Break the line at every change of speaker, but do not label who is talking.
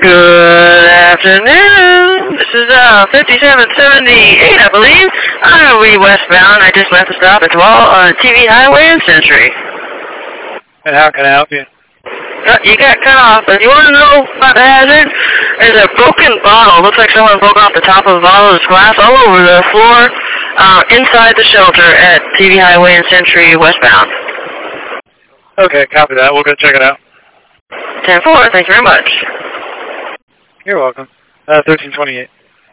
Good afternoon. This is 5778, I believe. I'm westbound. I just left the stop at 12 on TV Highway and Century.
And how can I help you?
You got cut off, but you want to know about the hazard? There's a broken bottle. Looks like someone broke off the top of the bottle. There's glass all over the floor inside the shelter at TV Highway and Century westbound.
Okay, copy that. We'll go check it out.
10-4. Thank you very much.
You're welcome. 1328.